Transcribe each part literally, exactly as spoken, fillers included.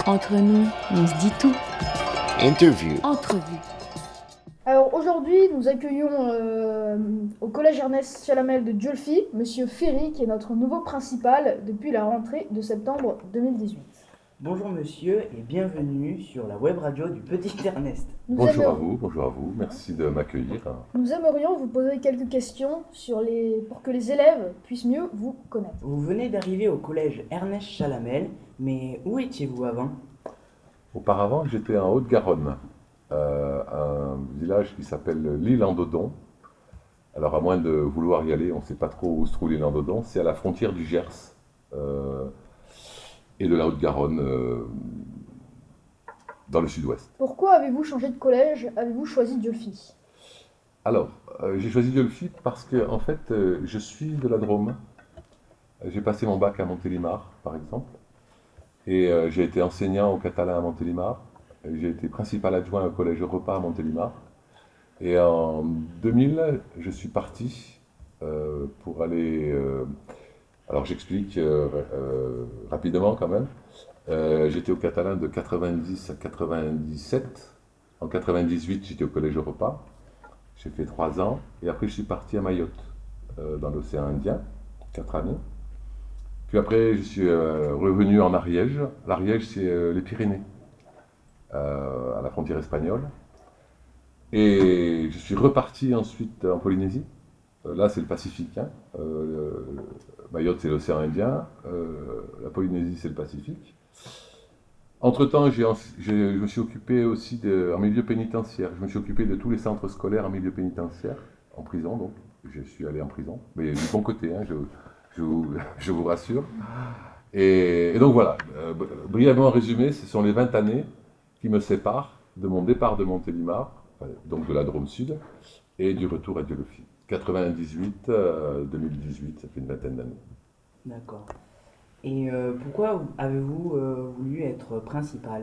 Entre nous, on se dit tout. Interview. Entrevue. Alors aujourd'hui, nous accueillons euh, au collège Ernest Chalamel de Dieulefit, Monsieur Ferry, qui est notre nouveau principal depuis la rentrée de septembre deux mille dix-huit. Bonjour monsieur et bienvenue sur la web radio du Petit Ernest. Nous Bonjour aimerions- à vous, bonjour à vous, merci de m'accueillir. Nous aimerions vous poser quelques questions sur les... pour que les élèves puissent mieux vous connaître. Vous venez d'arriver au collège Ernest Chalamel, mais où étiez-vous avant? Auparavant, j'étais en Haute-Garonne, euh, un village qui s'appelle l'Île-en-Dodon. Alors, à moins de vouloir y aller, on ne sait pas trop où se trouve l'Île-en-Dodon. C'est à la frontière du Gers euh, et de la Haute-Garonne, euh, dans le sud-ouest. Pourquoi avez-vous changé de collège? Avez-vous choisi Dieulefit? Alors, euh, j'ai choisi Dieulefit parce que, en fait, euh, je suis de la Drôme. J'ai passé mon bac à Montélimar, par exemple. Et euh, j'ai été enseignant au catalan à Montélimar. J'ai été principal adjoint au collège Repas à Montélimar. Et en deux mille, je suis parti euh, pour aller... euh, alors j'explique euh, euh, rapidement quand même. Euh, j'étais au catalan de quatre-vingt-dix à quatre-vingt-dix-sept. En quatre-vingt-dix-huit, j'étais au collège Repas. J'ai fait trois ans. Et après, je suis parti à Mayotte, euh, dans l'océan Indien, quatre années. Puis après, je suis euh, revenu en Ariège. L'Ariège, c'est euh, les Pyrénées, euh, à la frontière espagnole. Et je suis reparti ensuite en Polynésie. Euh, là, c'est le Pacifique. Hein. Euh, Mayotte, c'est l'océan Indien. Euh, la Polynésie, c'est le Pacifique. Entre-temps, j'ai, j'ai, je me suis occupé aussi de, en milieu pénitentiaire. Je me suis occupé de tous les centres scolaires en milieu pénitentiaire, en prison donc. Je suis allé en prison, mais du bon côté, hein, je, je, vous, je vous rassure. Et, et donc voilà, euh, brièvement résumé, ce sont les vingt années qui me séparent de mon départ de Montélimar, donc de la Drôme Sud, et du retour à Dieulefit. quatre-vingt-dix-huit, euh, deux mille dix-huit, ça fait une vingtaine d'années. D'accord. Et euh, pourquoi avez-vous euh, voulu être principal?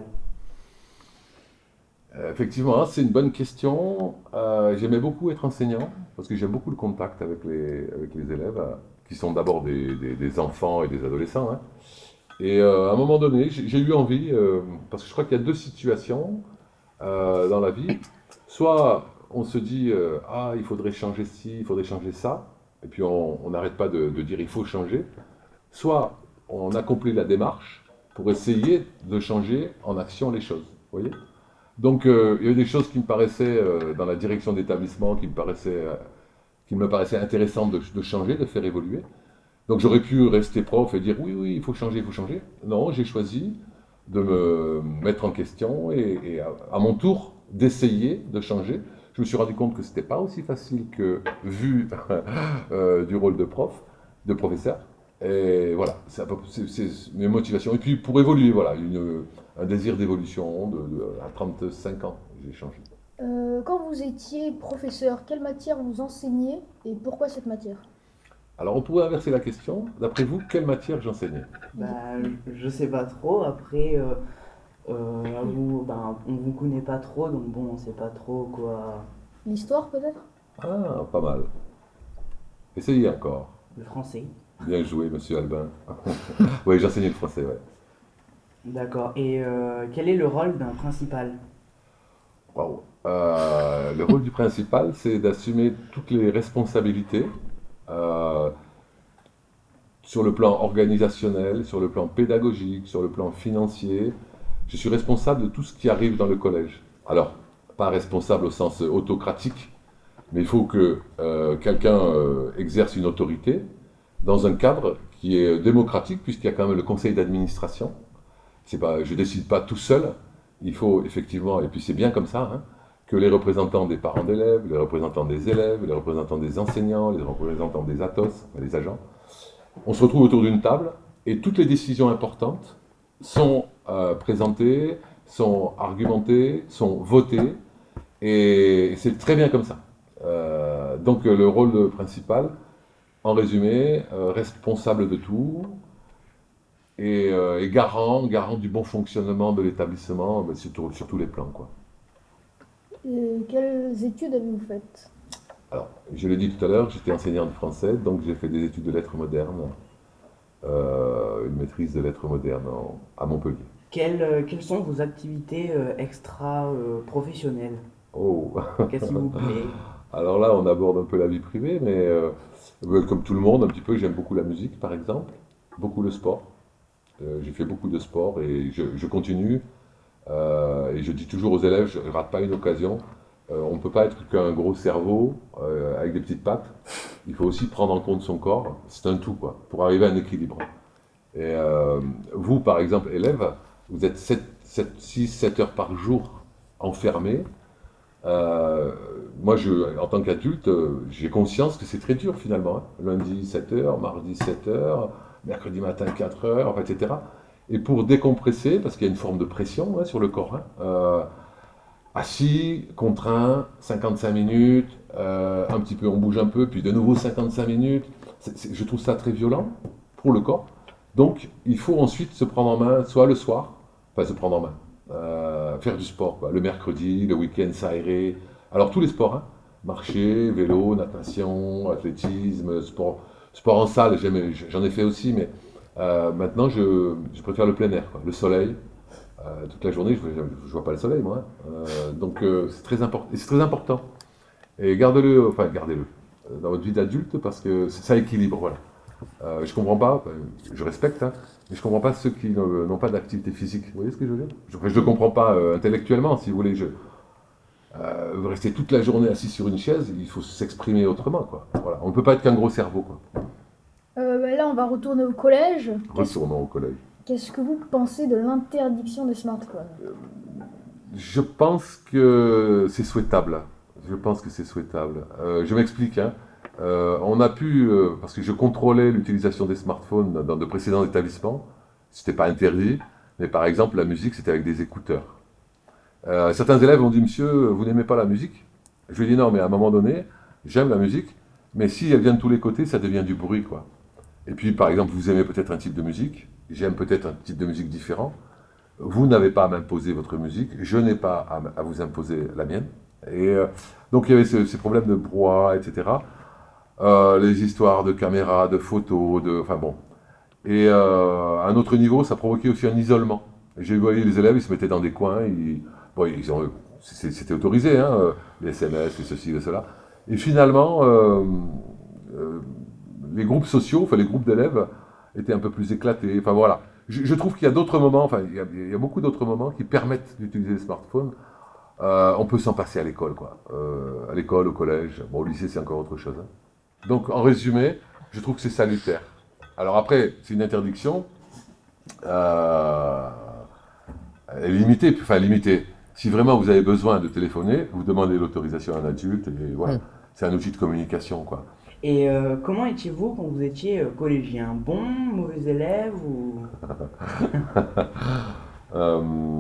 Euh, effectivement, c'est une bonne question. Euh, j'aimais beaucoup être enseignant, parce que j'aime beaucoup le contact avec les, avec les élèves, euh, qui sont d'abord des, des, des enfants et des adolescents. Hein. Et euh, à un moment donné, j'ai, j'ai eu envie, euh, parce que je crois qu'il y a deux situations euh, dans la vie. Soit on se dit, euh, ah, il faudrait changer ci, il faudrait changer ça, et puis on n'arrête pas de, de dire, il faut changer. Soit on accomplit la démarche pour essayer de changer en action les choses, vous voyez. Donc euh, il y a eu des choses qui me paraissaient, euh, dans la direction d'établissement, qui me paraissaient, euh, qui me paraissaient intéressantes de, de changer, de faire évoluer. Donc j'aurais pu rester prof et dire, oui, oui, il faut changer, il faut changer. Non, j'ai choisi de me mettre en question et, et à, à mon tour d'essayer de changer. Je me suis rendu compte que ce n'était pas aussi facile que vu euh, du rôle de prof, de professeur. Et voilà, c'est, un peu, c'est, c'est mes motivations. Et puis pour évoluer, voilà, une, un désir d'évolution. De, de, à trente-cinq ans, j'ai changé. Euh, quand vous étiez professeur, quelle matière vous enseignez et pourquoi cette matière? Alors on pourrait inverser la question. D'après vous, quelle matière j'enseignais? Bah, je sais pas trop. Après, euh, euh, vous, bah, on vous connaît pas trop, donc bon, on sait pas trop quoi. L'histoire peut-être? Ah, pas mal. Essayez encore. Le français. Bien joué, monsieur Albin. Oui, j'enseignais le français, ouais. D'accord. Et euh, quel est le rôle d'un principal? Wow. Euh, le rôle du principal, c'est d'assumer toutes les responsabilités euh, sur le plan organisationnel, sur le plan pédagogique, sur le plan financier. Je suis responsable de tout ce qui arrive dans le collège. Alors, pas responsable au sens autocratique, mais il faut que euh, quelqu'un euh, exerce une autorité dans un cadre qui est démocratique, puisqu'il y a quand même le conseil d'administration. C'est pas, je ne décide pas tout seul. Il faut effectivement, et puis c'est bien comme ça, hein, que les représentants des parents d'élèves, les représentants des élèves, les représentants des enseignants, les représentants des athos, les agents, on se retrouve autour d'une table et toutes les décisions importantes sont euh, présentées, sont argumentées, sont votées, et c'est très bien comme ça. Euh, donc le rôle principal, en résumé, euh, responsable de tout, et, euh, et garant, garant du bon fonctionnement de l'établissement, ben, sur, sur tous les plans, quoi. Et quelles études avez-vous faites? Alors, je l'ai dit tout à l'heure, j'étais enseignant de français, donc j'ai fait des études de lettres modernes, euh, une maîtrise de lettres modernes en- à Montpellier. Quelles, euh, quelles sont vos activités euh, extra-professionnelles? Oh, Qu'est-ce qui vous plaît? alors là, on aborde un peu la vie privée, mais euh, euh, comme tout le monde, un petit peu, j'aime beaucoup la musique, par exemple, beaucoup le sport. Euh, j'ai fait beaucoup de sport et je, je continue. Euh, et je dis toujours aux élèves, je ne rate pas une occasion. Euh, on ne peut pas être qu'un gros cerveau euh, avec des petites pattes. Il faut aussi prendre en compte son corps. C'est un tout, quoi, pour arriver à un équilibre. Et euh, vous, par exemple, élève, vous êtes six sept heures par jour enfermés. Euh, moi, je, en tant qu'adulte, euh, j'ai conscience que c'est très dur finalement, hein. Lundi sept heures, mardi sept heures, mercredi matin quatre heures, enfin, et cetera. Et pour décompresser, parce qu'il y a une forme de pression, hein, sur le corps, hein, euh, assis, contraint, cinquante-cinq minutes, euh, un petit peu, on bouge un peu, puis de nouveau cinquante-cinq minutes. C'est- c'est- je trouve ça très violent pour le corps. Donc, il faut ensuite se prendre en main, soit le soir, enfin se prendre en main, euh, faire du sport, quoi. Le mercredi, le week-end, s'aérer. Alors, tous les sports, hein, marcher, vélo, natation, athlétisme, sport, sport en salle, j'aime- j'en ai fait aussi, mais euh, maintenant, je, je préfère le plein air, quoi. Le soleil. Euh, toute la journée, je ne vois pas le soleil, moi, hein. Euh, donc, euh, c'est très important. Et c'est très important. Et gardez-le, enfin, gardez-le euh, dans votre vie d'adulte parce que c'est- ça équilibre, voilà. Euh, je comprends pas, enfin, je respecte, hein, mais je comprends pas ceux qui ne- n'ont pas d'activité physique. Vous voyez ce que je veux dire? Je, enfin, je le comprends pas euh, intellectuellement, si vous voulez. Je, euh, rester toute la journée assis sur une chaise, il faut s'exprimer autrement, quoi. Voilà. On ne peut pas être qu'un gros cerveau, quoi. Euh, bah là, on va retourner au collège. Qu'est-ce Retournons au collège. qu'est-ce que vous pensez de l'interdiction des smartphones? Je pense que c'est souhaitable. Je pense que c'est souhaitable. Euh, je m'explique, hein. Euh, on a pu, euh, parce que je contrôlais l'utilisation des smartphones dans de précédents établissements, c'était pas interdit, mais par exemple la musique c'était avec des écouteurs. Euh, certains élèves ont dit, monsieur, vous n'aimez pas la musique? Je lui ai dit non, mais à un moment donné, j'aime la musique, mais si elle vient de tous les côtés, ça devient du bruit, quoi. Et puis par exemple, vous aimez peut-être un type de musique, j'aime peut-être un type de musique différent. Vous n'avez pas à m'imposer votre musique, je n'ai pas à, m- à vous imposer la mienne. Et euh, donc il y avait ce- ces problèmes de brouhaha, et cetera. Euh, les histoires de caméras, de photos, de, enfin bon. Et euh, à un autre niveau, ça provoquait aussi un isolement. J'ai vu les élèves, ils se mettaient dans des coins, ils, bon, ils ont, c'est- c'était autorisé, hein, euh, les S M S, les ceci, les cela. Et finalement, euh, euh, les groupes sociaux, enfin les groupes d'élèves, étaient un peu plus éclatés. Enfin voilà. Je, je trouve qu'il y a d'autres moments, enfin il y a, il y a beaucoup d'autres moments qui permettent d'utiliser les smartphones. Euh, on peut s'en passer à l'école, quoi. Euh, à l'école, au collège. Bon, au lycée, c'est encore autre chose, hein. Donc, en résumé, je trouve que c'est salutaire. Alors après, c'est une interdiction. Euh, elle est limitée, enfin limitée. Si vraiment vous avez besoin de téléphoner, vous demandez l'autorisation à un adulte et voilà. Mm. C'est un outil de communication, quoi. Et euh, comment étiez-vous quand vous étiez euh, collégien? Bon, mauvais élève ou... Euh,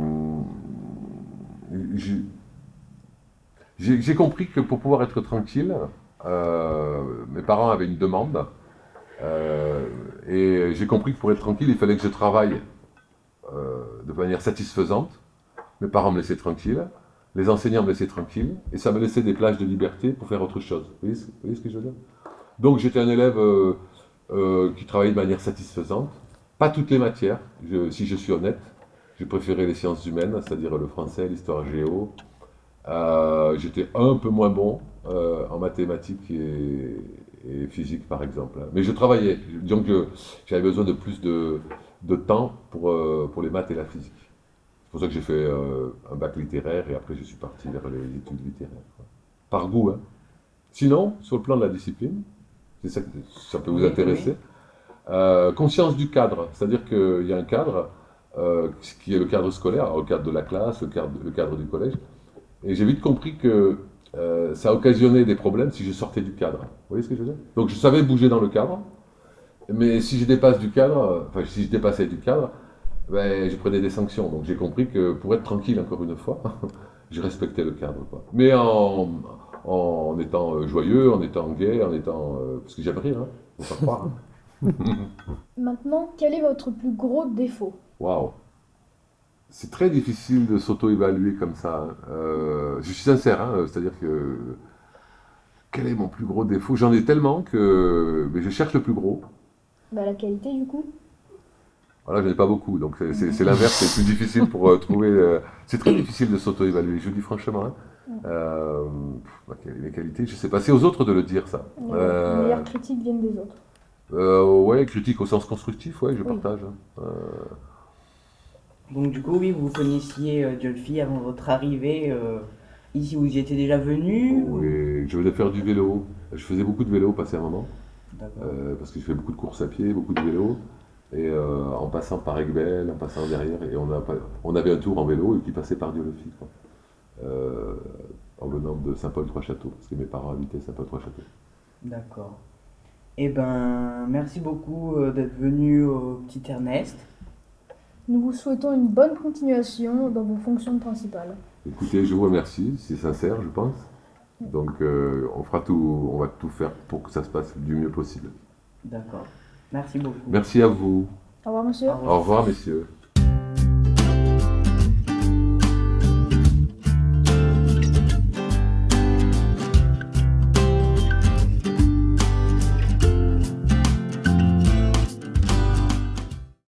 j'ai j'ai- j'ai compris que pour pouvoir être tranquille, euh, mes parents avaient une demande. Euh, et j'ai compris que pour être tranquille, il fallait que je travaille euh, de manière satisfaisante. Mes parents me laissaient tranquille, les enseignants me laissaient tranquille, et ça me laissait des plages de liberté pour faire autre chose. Vous voyez ce, vous voyez ce que je veux dire? Donc j'étais un élève euh, euh, qui travaillait de manière satisfaisante. Pas toutes les matières, je- si je suis honnête. J'ai préféré les sciences humaines, c'est-à-dire le français, l'histoire géo. Euh, j'étais un peu moins bon euh, en mathématiques et, et physique, par exemple, hein. Mais je travaillais. Disons que j'avais besoin de plus de, de temps pour, euh, pour les maths et la physique. C'est pour ça que j'ai fait euh, un bac littéraire et après je suis parti vers les études littéraires, quoi. Par goût, hein. Sinon, sur le plan de la discipline, c'est ça, que- ça peut vous Oui, intéresser. Euh, conscience du cadre, c'est-à-dire qu'il y a un cadre euh, qui est le cadre scolaire, alors le cadre de la classe, le cadre, le cadre du collège. Et j'ai vite compris que euh, ça occasionnait des problèmes si je sortais du cadre. Vous voyez ce que je veux dire? Donc je savais bouger dans le cadre, mais si je dépasse du cadre, euh, enfin si je dépassais du cadre, ben, je prenais des sanctions. Donc j'ai compris que pour être tranquille, encore une fois, je respectais le cadre, quoi. Mais en, en étant euh, joyeux, en étant gai, en étant... euh, parce que j'aime rire, hein, faut pas croire, hein. Maintenant, quel est votre plus gros défaut? Waouh! C'est très difficile de s'auto-évaluer comme ça, hein. Euh, je suis sincère, hein, c'est-à-dire que quel est mon plus gros défaut? J'en ai tellement que mais je cherche le plus gros. Bah, la qualité, du coup. Voilà, j'en ai pas beaucoup, donc c'est- c'est c'est l'inverse, c'est plus difficile pour euh, trouver. euh, c'est très difficile de s'auto-évaluer, je vous dis franchement. Hein. Euh, pff, mes qualités, je sais pas, c'est aux autres de le dire ça. Les Euh, meilleures critiques viennent des autres. euh, ouais, critique au sens constructif, ouais, je Oui. partage. Hein. Euh, Donc du coup, oui, vous connaissiez euh, Jolfi avant votre arrivée euh, ici, vous y étiez déjà venu ou- oui, je voulais faire du vélo. Je faisais beaucoup de vélo, passé un moment. D'accord. Euh, parce que je fais beaucoup de courses à pied, beaucoup de vélo, et euh, en passant par Aiguebelle, en passant derrière, et on, a, pas- on avait un tour en vélo et qui passait par Dieulefit, quoi. Euh, en venant de Saint-Paul-Trois-Châteaux, parce que mes parents habitaient Saint-Paul-Trois-Châteaux. D'accord. Eh ben, merci beaucoup euh, d'être venu au petit Ernest. Nous vous souhaitons une bonne continuation dans vos fonctions principales. Écoutez, je vous remercie, c'est sincère, je pense. Donc, euh, on fera tout, on va tout faire pour que ça se passe du mieux possible. D'accord. Merci beaucoup. Merci à vous. Au revoir, monsieur. Au revoir. Au revoir, messieurs.